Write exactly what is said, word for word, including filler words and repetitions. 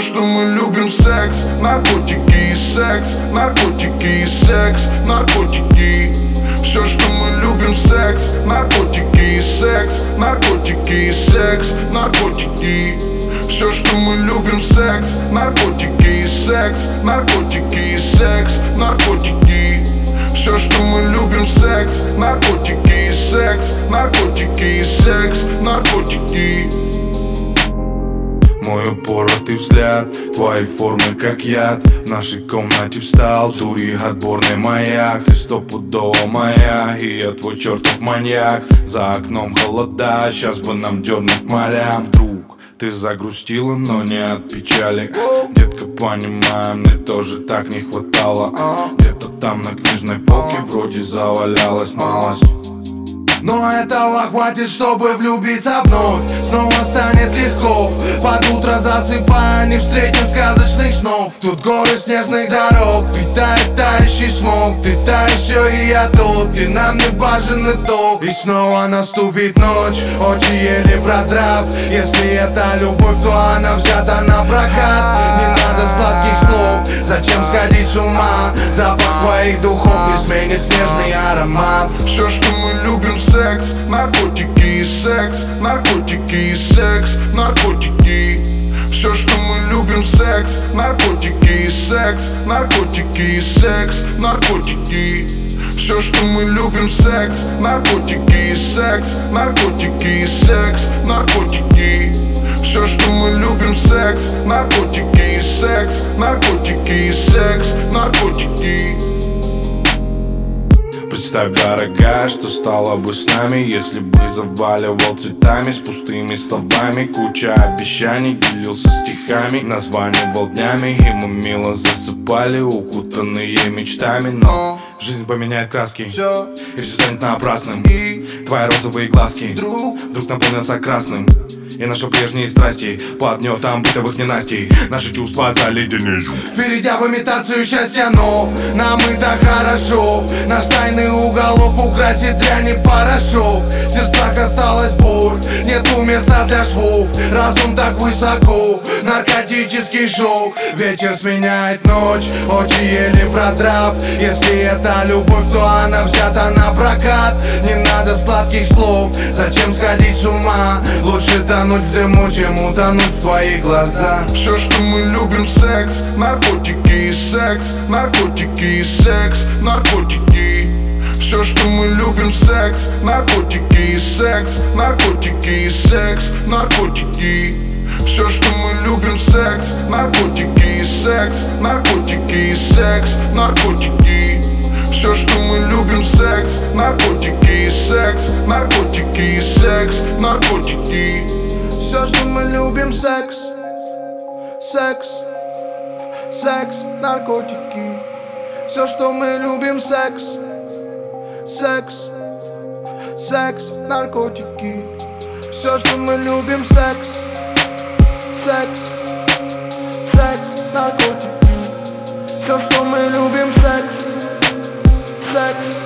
что мы любим, секс, наркотики и секс, наркотики и секс, наркотики. Все, что мы любим, секс, наркотики и секс, наркотики и секс, наркотики. Все, что мы любим, секс, наркотики и секс, наркотики и секс, наркотики. Все, что мы любим, секс, наркотики и секс, наркотики и секс, наркотики. Мой упоротый взгляд, твои формы как яд. В нашей комнате встал туи отборный маяк. Ты стопудово моя, и я твой чертов маньяк. За окном холода, сейчас бы нам дернуть моря. Вдруг ты загрустила, но не от печали. Детка, понимаю, мне тоже так не хватало. Где-то там на книжной полке вроде завалялась малость. Но этого хватит, чтобы влюбиться вновь. Снова станет легко. Под утро засыпая, не встретим сказочных снов. Тут горы снежных дорог, питает тающий смог. Ты та еще и я тот, и нам не важен итог. И снова наступит ночь, очи еле продрав. Если это любовь, то она взята на прокат. Не надо сладких слов, зачем сходить с ума? Запах твоих духов не сменит снежный аромат. Все, что мы любим, секс, наркотики и секс, наркотики и секс, наркотики. Все, что мы любим, секс, наркотики и секс, наркотики и секс, наркотики. Все, что мы любим, секс, наркотики и секс, наркотики и секс, наркотики. Все, что мы любим, секс, наркотики и секс, наркотики и секс, наркотики. Представь, дорогая, что стало бы с нами, если бы заваливал цветами с пустыми словами. Куча обещаний, делился стихами, названивал днями, и мы мило засыпали, укутанные мечтами. Но жизнь поменяет краски, и все станет напрасным. Твои розовые глазки вдруг, вдруг наполнятся красным. И наши прежние страсти под гнетом бытовых ненастий наши чувства заледенеют. Перейдя в имитацию счастья, но нам и так хорошо. Наш тайный уголок украсит дрянь и порошок. В сердцах осталась боль, нету места для швов. Разум так высоко, наркотический шок. Вечер сменяет ночь, очи еле продрав. Если это любовь, то она взята на прокат. Не надо сладких слов, зачем сходить с ума? Лучше тонуть в дыму, чем утонуть в твоих глазах. Все, что мы любим, секс, наркотики и секс, наркотики и секс, наркотики. Все, что мы любим, секс, наркотики и секс, наркотики и секс, наркотики. Все, что мы любим, секс, наркотики и секс, наркотики и секс, наркотики. Все, что мы любим, секс, наркотики и секс, наркотики и секс, наркотики. Все, что мы любим, секс, секс, секс, наркотики. Все, что мы любим, секс, секс, секс, наркотики. Все, что мы любим, секс, секс, секс, наркотики. Все, что мы любим, секс, секс.